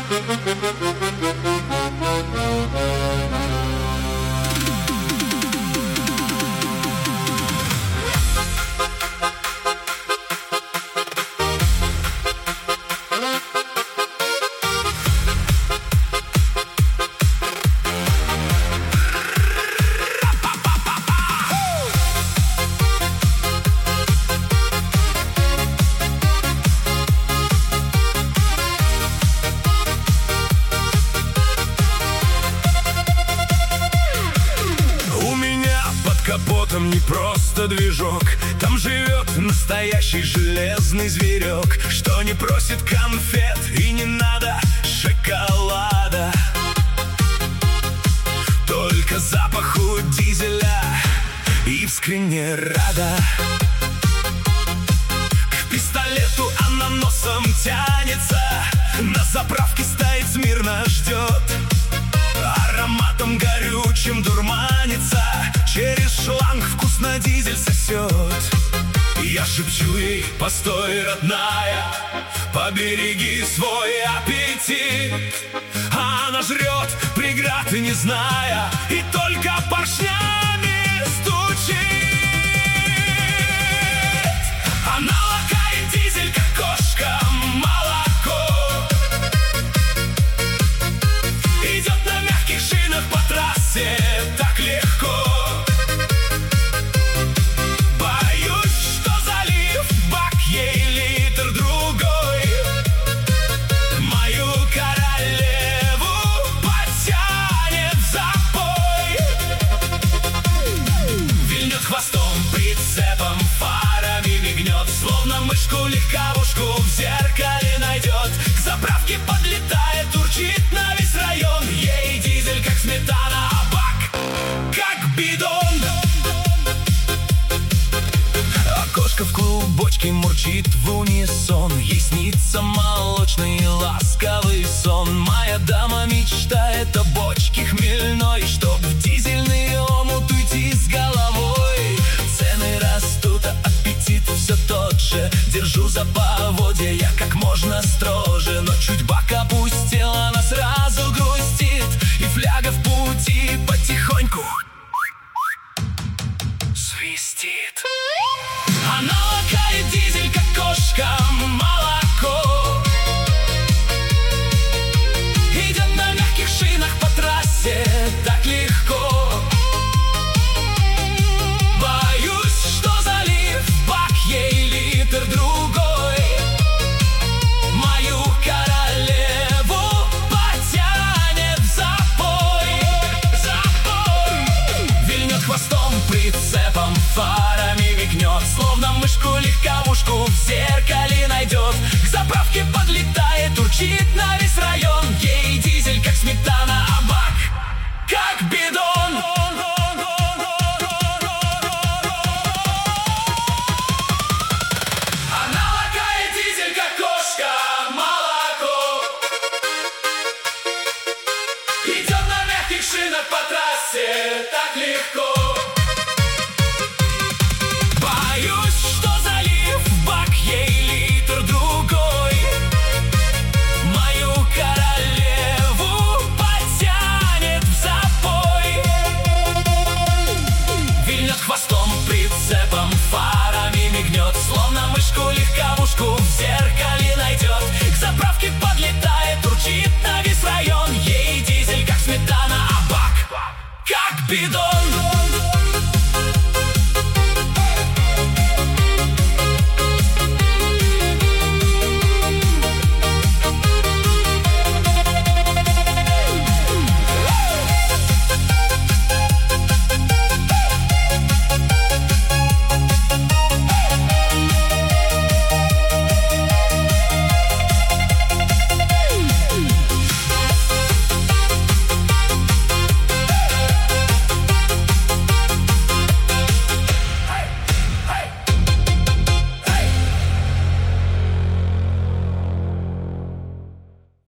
Капотом не просто движок, там живет настоящий железный зверек, что не просит конфет и не надо шоколада. Только запаху дизеля искренне рада. К пистолету она носом тянется, на заправке стоит смирно, ждет. Ароматом горючим дурманится, через шланг вкусно дизель сосет. Я шепчу ей: постой, родная, побереги свой аппетит. Она жрет, преград не зная, и только поршнями стучит. Она лакает дизель, как кошка молоко, идет на мягких шинах по трассе так легко. Легковушку в зеркале найдет, к заправке подлетает, урчит на весь район. Ей дизель как сметана, а бак как бидон. Окошко в клубочке мурчит в унисон, ей снится молочный ласковый сон. Моя дама мечтает о бочке хмельной, чтоб в дизельный омут уйти с головой. Цены растут, а аппетит все тот же. Держу за поводья я как можно строже, но чуть бак опустил, она сразу грустит, и фляга в пути потихоньку свистит. Она лакает дизель, как кошка молоко, идет на мягких шинах по трассе так легко. Боюсь, что залив бак ей литр другой.